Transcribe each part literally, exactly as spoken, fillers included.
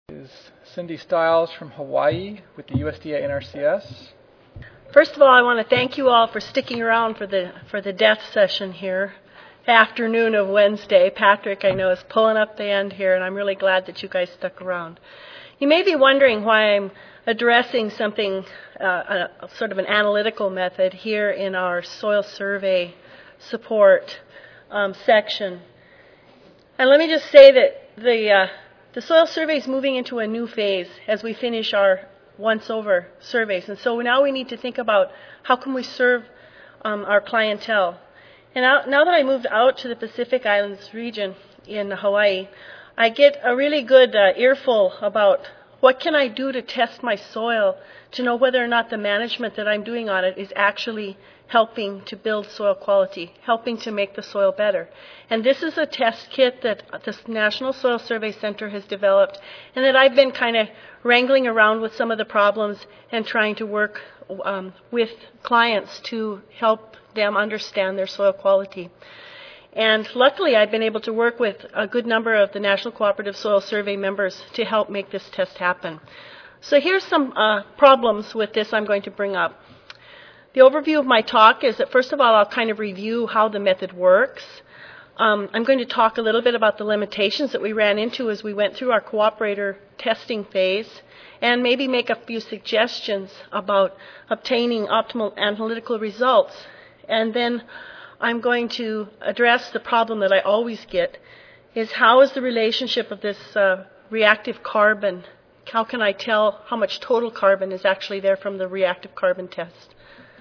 Is Cindy Stiles from Hawaii with the U S D A N R C S. First of all, I want to thank you all for sticking around for the for the death session here, afternoon of Wednesday. Patrick, I know, is pulling up the end here, and I'm really glad that you guys stuck around. You may be wondering why I'm addressing something, uh, a, a sort of an analytical method here in our soil survey support um, section. And let me just say that the uh, the soil survey is moving into a new phase as we finish our once-over surveys. And so now we need to think about how can we serve um, our clientele. And now, now that I moved out to the Pacific Islands region in Hawaii, I get a really good uh, earful about what can I do to test my soil to know whether or not the management that I'm doing on it is actually helping to build soil quality, helping to make the soil better. And this is a test kit that the National Soil Survey Center has developed and that I've been kind of wrangling around with some of the problems and trying to work um, with clients to help them understand their soil quality. And luckily, I've been able to work with a good number of the National Cooperative Soil Survey members to help make this test happen. So here's some uh, problems with this I'm going to bring up. The overview of my talk is that, first of all, I'll kind of review how the method works. Um, I'm going to talk a little bit about the limitations that we ran into as we went through our cooperator testing phase, and maybe make a few suggestions about obtaining optimal analytical results. And then I'm going to address the problem that I always get, is how is the relationship of this uh, reactive carbon? How can I tell how much total carbon is actually there from the reactive carbon test?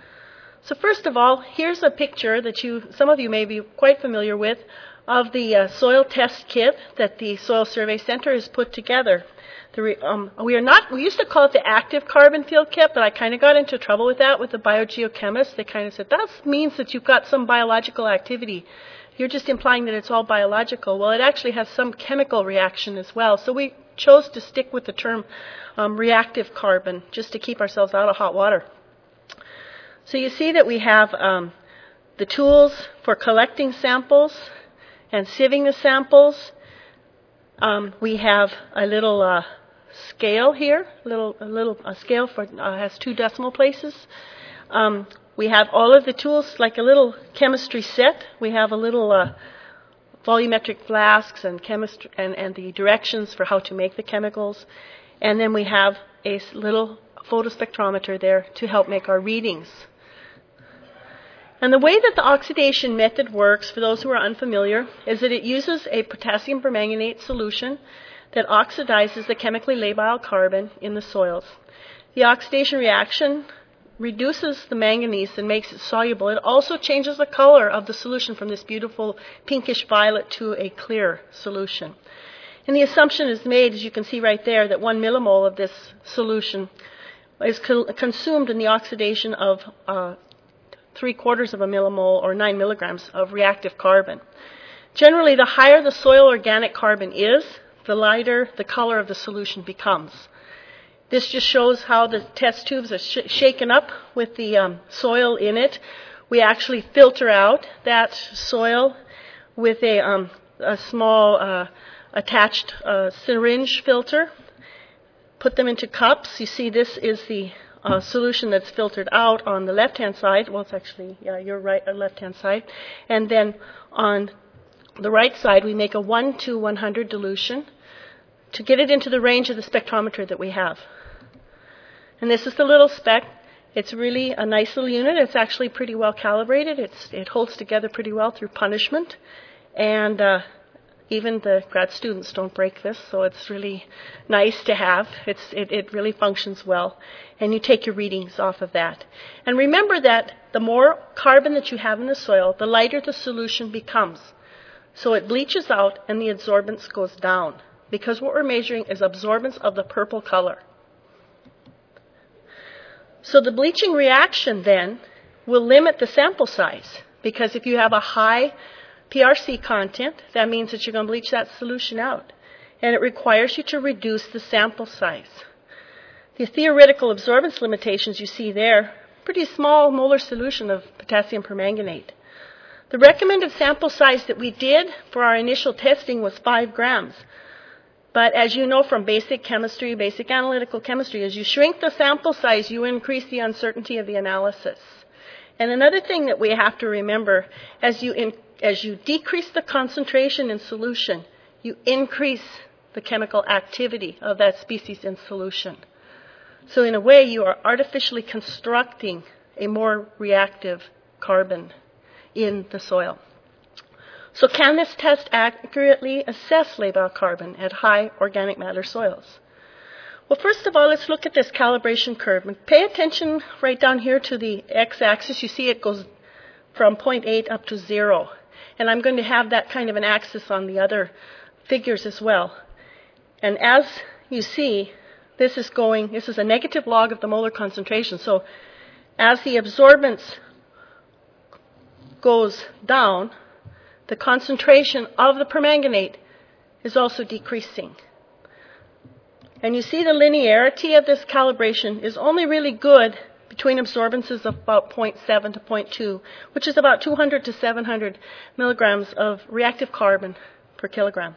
So first of all, here's a picture that you, some of you may be quite familiar with, of the uh, soil test kit that the Soil Survey Center has put together. The re, um, we are not. We used to call it the active carbon field kit, but I kind of got into trouble with that with the biogeochemists. They kind of said that means that you've got some biological activity. You're just implying that it's all biological. Well, it actually has some chemical reaction as well. So we chose to stick with the term um, reactive carbon just to keep ourselves out of hot water. So you see that we have um, the tools for collecting samples and sieving the samples. Um, we have a little uh, scale here, a little, a little a scale for uh, has two decimal places. Um, we have all of the tools like a little chemistry set. We have a little uh, volumetric flasks and chemistry and, and the directions for how to make the chemicals, and then we have a little photospectrometer there to help make our readings. And the way that the oxidation method works, for those who are unfamiliar, is that it uses a potassium permanganate solution that oxidizes the chemically labile carbon in the soils. The oxidation reaction reduces the manganese and makes it soluble. It also changes the color of the solution from this beautiful pinkish violet to a clear solution. And the assumption is made, as you can see right there, that one millimole of this solution is co- consumed in the oxidation of uh, three quarters of a millimole or nine milligrams of reactive carbon. Generally, the higher the soil organic carbon is, the lighter the color of the solution becomes. This just shows how the test tubes are sh- shaken up with the um, soil in it. We actually filter out that soil with a, um, a small uh, attached uh, syringe filter. Put them into cups. You see, this is the uh, solution that's filtered out on the left-hand side. Well, it's actually, yeah, your right or left-hand side. And then on the right side, we make a one to one hundred dilution to get it into the range of the spectrometer that we have. And this is the little spec. It's really a nice little unit. It's actually pretty well calibrated. It's, it holds together pretty well through punishment. And uh, even the grad students don't break this, so it's really nice to have. It's, it, it really functions well. And you take your readings off of that. And remember that the more carbon that you have in the soil, the lighter the solution becomes. So it bleaches out and the absorbance goes down, because what we're measuring is absorbance of the purple color. So the bleaching reaction then will limit the sample size, because if you have a high P R C content, that means that you're going to bleach that solution out. And it requires you to reduce the sample size. The theoretical absorbance limitations you see there, pretty small molar solution of potassium permanganate. The recommended sample size that we did for our initial testing was five grams. But as you know from basic chemistry, basic analytical chemistry, as you shrink the sample size, you increase the uncertainty of the analysis. And another thing that we have to remember, as you, in, as you decrease the concentration in solution, you increase the chemical activity of that species in solution. So in a way, you are artificially constructing a more reactive carbon in the soil. So can this test accurately assess labile carbon at high organic matter soils? Well, first of all, let's look at this calibration curve. And pay attention right down here to the x-axis. You see it goes from zero point eight up to zero. And I'm going to have that kind of an axis on the other figures as well. And as you see, this is going, this is a negative log of the molar concentration. So as the absorbance goes down, the concentration of the permanganate is also decreasing. And you see the linearity of this calibration is only really good between absorbances of about zero point seven to zero point two, which is about two hundred to seven hundred milligrams of reactive carbon per kilogram.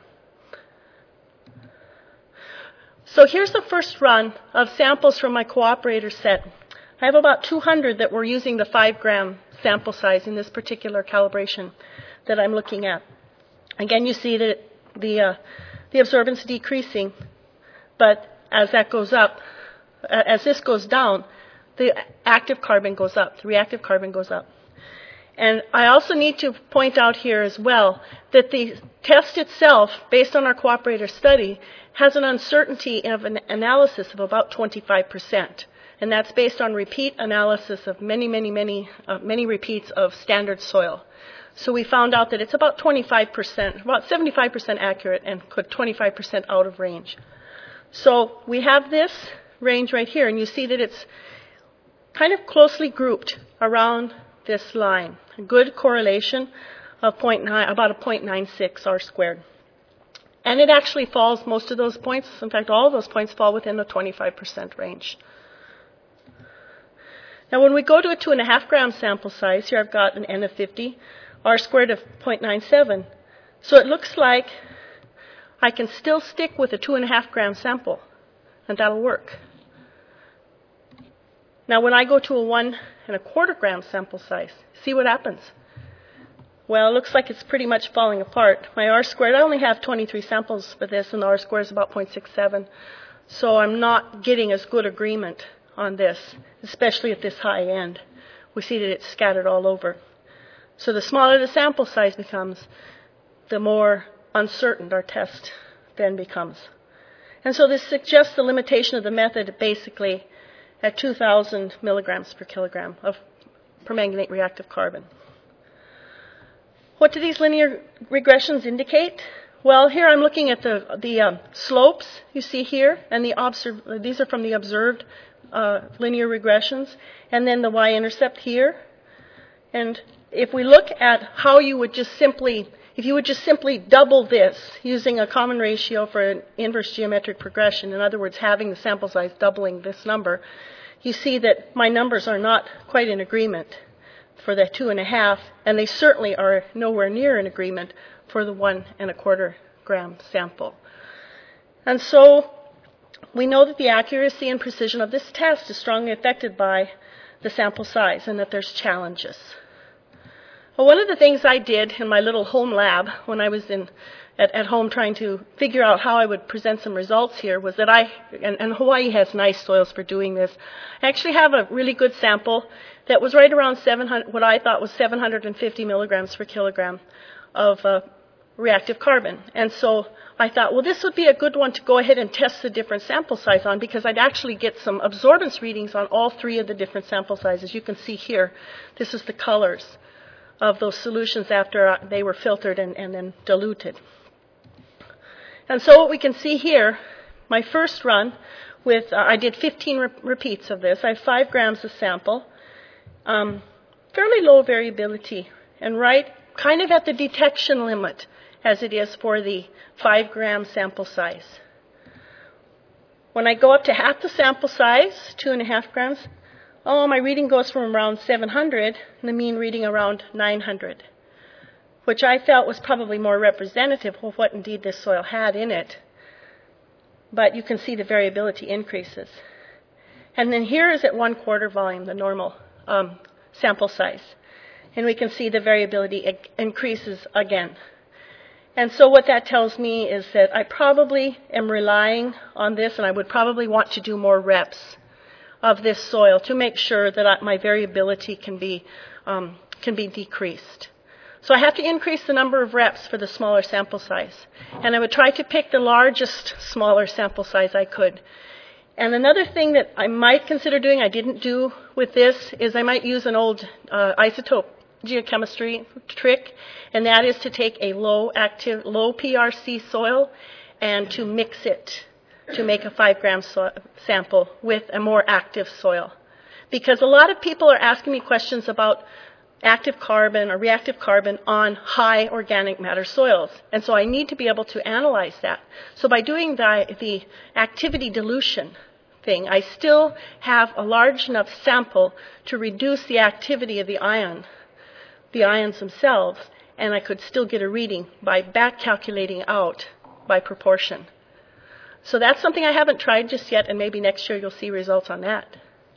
So here's the first run of samples from my cooperator set. I have about two hundred that were using the five gram sample size in this particular calibration that I'm looking at. Again, you see that the, uh, the absorbance decreasing, but as that goes up, uh, as this goes down, the active carbon goes up, the reactive carbon goes up. And I also need to point out here as well that the test itself, based on our cooperator study, has an uncertainty of an analysis of about twenty-five percent. And that's based on repeat analysis of many, many, many, uh, many repeats of standard soil. So we found out that it's about twenty-five percent, about seventy-five percent accurate and twenty-five percent out of range. So we have this range right here, and you see that it's kind of closely grouped around this line. A good correlation of zero point nine, about a zero point nine six R squared. And it actually falls, most of those points, in fact all of those points fall within the twenty-five percent range. Now when we go to a two and a half gram sample size, here I've got an N of fifty, R squared of zero point nine seven. So it looks like I can still stick with a two and a half gram sample, and that'll work. Now when I go to a one and a quarter gram sample size, see what happens. Well, it looks like it's pretty much falling apart. My R squared, I only have twenty-three samples for this, and the R squared is about zero point six seven. So I'm not getting as good agreement on this, especially at this high end. We see that it's scattered all over. So the smaller the sample size becomes, the more uncertain our test then becomes. And so this suggests the limitation of the method basically at two thousand milligrams per kilogram of permanganate reactive carbon. What do these linear regressions indicate? Well, here I'm looking at the, the um, slopes you see here, and the observe, these are from the observed uh, linear regressions, and then the y-intercept here. And if we look at how you would just simply, if you would just simply double this using a common ratio for an inverse geometric progression, in other words, having the sample size doubling this number, you see that my numbers are not quite in agreement for the two and a half, and they certainly are nowhere near in agreement for the one and a quarter gram sample. And so we know that the accuracy and precision of this test is strongly affected by the sample size and that there's challenges. Well, one of the things I did in my little home lab when I was in at, at home trying to figure out how I would present some results here was that I, and, and Hawaii has nice soils for doing this, I actually have a really good sample that was right around seven hundred, what I thought was seven hundred fifty milligrams per kilogram of uh, reactive carbon. And so I thought, well, this would be a good one to go ahead and test the different sample size on, because I'd actually get some absorbance readings on all three of the different sample sizes. You can see here, this is the colors of those solutions after they were filtered and, and then diluted. And so what we can see here, my first run with, uh, I did fifteen re- repeats of this. I have five grams of sample, um, fairly low variability, and right kind of at the detection limit as it is for the five gram sample size. When I go up to half the sample size, two and a half grams, oh, my reading goes from around seven hundred, and the mean reading around nine hundred, which I felt was probably more representative of what indeed this soil had in it. but you can see the variability increases. And then here is at one quarter volume, the normal um, sample size. And we can see the variability ag- increases again. And so what that tells me is that I probably am relying on this, and I would probably want to do more reps of this soil to make sure that I, my variability can be um, can be decreased. So I have to increase the number of reps for the smaller sample size. And I would try to pick the largest smaller sample size I could. And another thing that I might consider doing, I didn't do with this, is I might use an old uh, isotope geochemistry trick, and that is to take a low active, low P R C soil and to mix it to make a five gram so- sample with a more active soil. Because a lot of people are asking me questions about active carbon or reactive carbon on high organic matter soils. And so I need to be able to analyze that. So by doing the, the activity dilution thing, I still have a large enough sample to reduce the activity of the ion, the ions themselves, and I could still get a reading by back calculating out by proportion. So that's something I haven't tried just yet, and maybe next year you'll see results on that.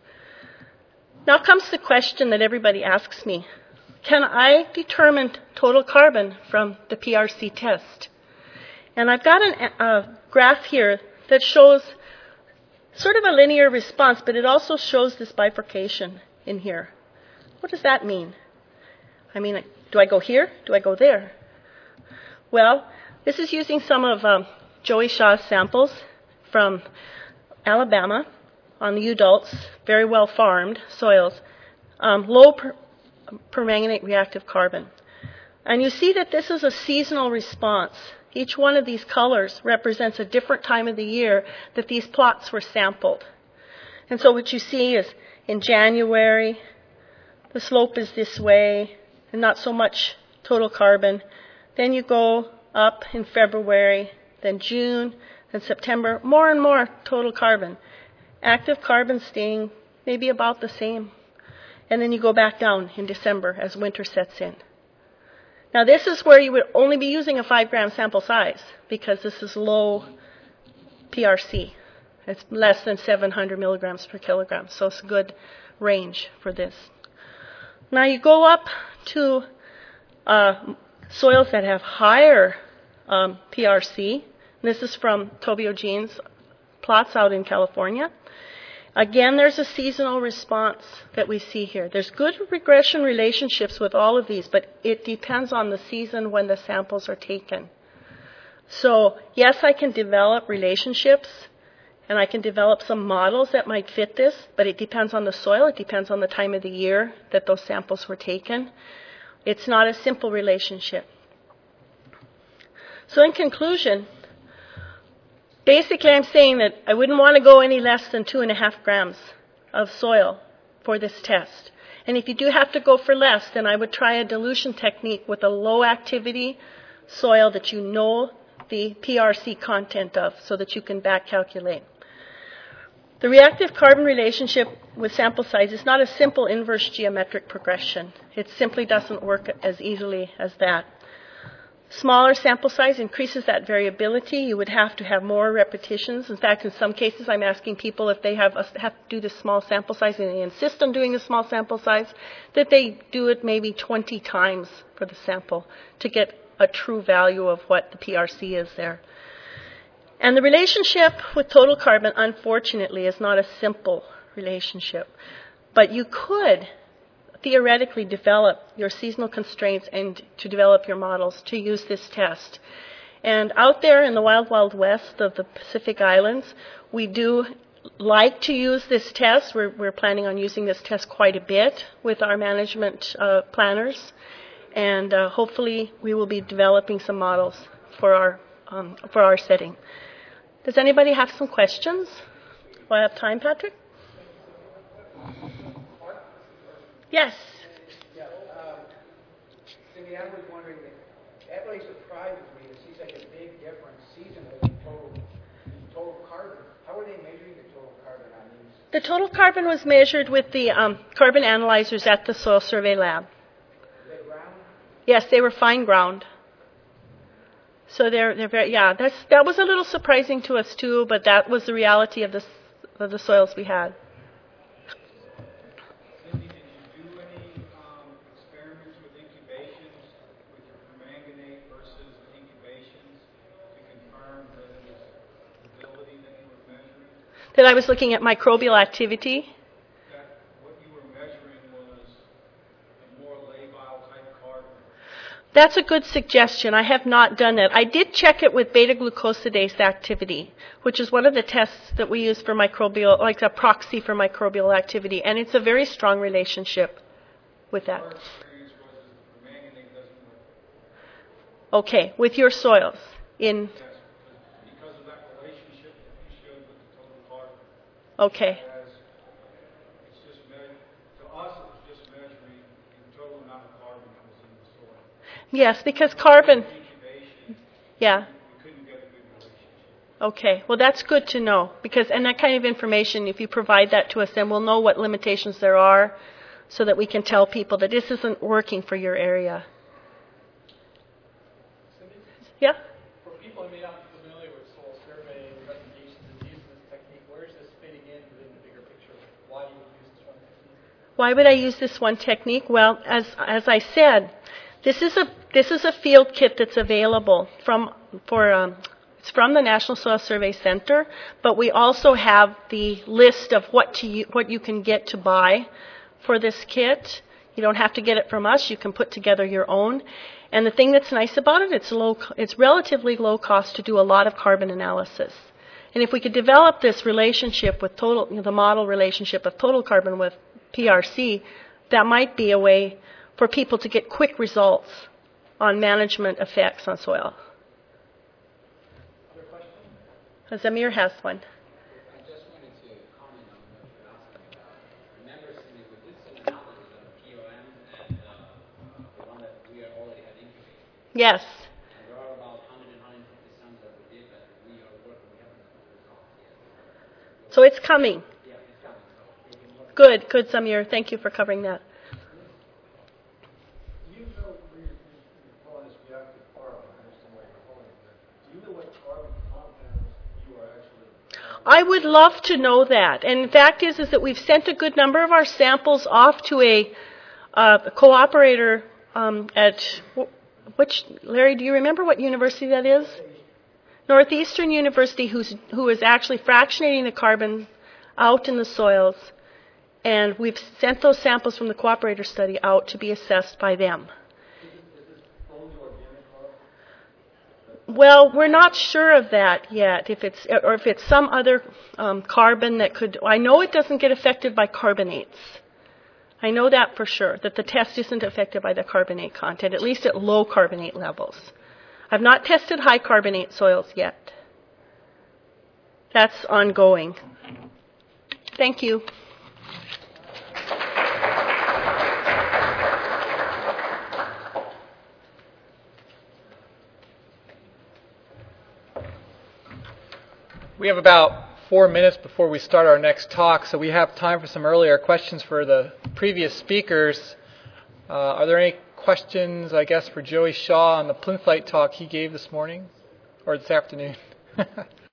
Now comes the question that everybody asks me. Can I determine total carbon from the P R C test? And I've got an, a graph here that shows sort of a linear response, but it also shows this bifurcation in here. What does that mean? I mean, do I go here? Do I go there? Well, this is using some of um, Joey Shaw's samples from Alabama on the Udalts, very well farmed soils, um, low per, permanganate reactive carbon. And you see that this is a seasonal response. Each one of these colors represents a different time of the year that these plots were sampled. And so what you see is in January, the slope is this way, and not so much total carbon. Then you go up in February, then June, then September, more and more total carbon. Active carbon staying maybe about the same. And then you go back down in December as winter sets in. Now this is where you would only be using a five gram sample size because this is low P R C. It's less than seven hundred milligrams per kilogram, so it's a good range for this. Now you go up to uh, soils that have higher um, P R C. This is from Toby O'Gene's plots out in California. Again, there's a seasonal response that we see here. There's good regression relationships with all of these, but it depends on the season when the samples are taken. So, yes, I can develop relationships, and I can develop some models that might fit this, but it depends on the soil. It depends on the time of the year that those samples were taken. It's not a simple relationship. So in conclusion, basically I'm saying that I wouldn't want to go any less than two and a half grams of soil for this test. And if you do have to go for less, then I would try a dilution technique with a low activity soil that you know the P R C content of so that you can back calculate. The reactive carbon relationship with sample size is not a simple inverse geometric progression. It simply doesn't work as easily as that. Smaller sample size increases that variability. You would have to have more repetitions. In fact, in some cases, I'm asking people if they have, a, have to do this small sample size and they insist on doing the small sample size, that they do it maybe twenty times for the sample to get a true value of what the P R C is there. And the relationship with total carbon, unfortunately, is not a simple relationship. But you could theoretically develop your seasonal constraints and to develop your models to use this test. And out there in the wild, wild west of the Pacific Islands, we do like to use this test. We're, we're planning on using this test quite a bit with our management uh, planners. And uh, hopefully we will be developing some models for our, um, for our setting. Does anybody have some questions? Do I have time, Patrick? Yes. Yeah. Um, Cindy, I was wondering, that really surprises me. It seems like a big difference seasonally in total, in total carbon. How are they measuring the total carbon on these? The total carbon was measured with the um, carbon analyzers at the Soil Survey Lab. Were they ground? Yes, they were fine ground. So they're they're very yeah. That's that was a little surprising to us too, but that was the reality of the s- of the soils we had. Cindy, did you do any um, experiments with incubations with your permanganate versus incubations to confirm that it was stability that you were measuring? That I was looking at microbial activity. That what you were measuring was a more labile type carbon. That's a good suggestion. I have not done that. I did check it with beta-glucosidase activity, which is one of the tests that we use for microbial, like a proxy for microbial activity, and it's a very strong relationship with that. Our experience was that the permanganate doesn't work. Okay, with your soils in. Yes, because of that relationship that you showed with the total carbon. Okay, As it's just measured, to us, it was just measuring the total amount of carbon that was in the soil. yes, because carbon. Incubation, Yeah. we couldn't get a good relationship. Okay, well that's good to know because and that kind of information, if you provide that to us, then we'll know what limitations there are, so that we can tell people that this isn't working for your area. Cindy, Yeah. for people who may not be familiar with soil survey and presentations and using this technique, where is this fitting in within the bigger picture? Why do you use this one technique? Why would I use this one technique? Well, as as I said, this is a this is a field kit that's available from for um, it's from the National Soil Survey Center, but we also have the list of what to u- what you can get to buy for this kit. You don't have to get it from us. You can put together your own. And the thing that's nice about it, it's low it's relatively low cost to do a lot of carbon analysis. And if we could develop this relationship with total, you know, the model relationship of total carbon with P R C, that might be a way for people to get quick results on management effects on soil. Other questions? Zamir has one. I just wanted to comment on what you're asking about. Remember, Cindy, we did some analysis of P O M and uh, the one that we are already had incubated. Yes. And there are about one hundred and one hundred fifty samples that we did that we are working, we haven't got the results yet. So it's coming. Yeah, it's coming. So we can look. Good, good, Samir. Thank you for covering that. Do you know, we- you're calling this reactive carbon, I understand why you're calling it that. Do you know what carbon compounds you are actually? I would love to know that. And the fact is, is that we've sent a good number of our samples off to a uh, cooperator um, at wh- which, Larry, do you remember what university that is? Northeastern University, who's, who is actually fractionating the carbon out in the soils. And we've sent those samples from the cooperator study out to be assessed by them. Well, we're not sure of that yet, if it's or if it's some other um, carbon that could. I know it doesn't get affected by carbonates. I know that for sure, that the test isn't affected by the carbonate content, at least at low carbonate levels. I've not tested high carbonate soils yet. That's ongoing. Thank you. We have about four minutes before we start our next talk, so we have time for some earlier questions for the previous speakers. Uh, are there any questions, I guess, for Joey Shaw on the plinthite talk he gave this morning or this afternoon?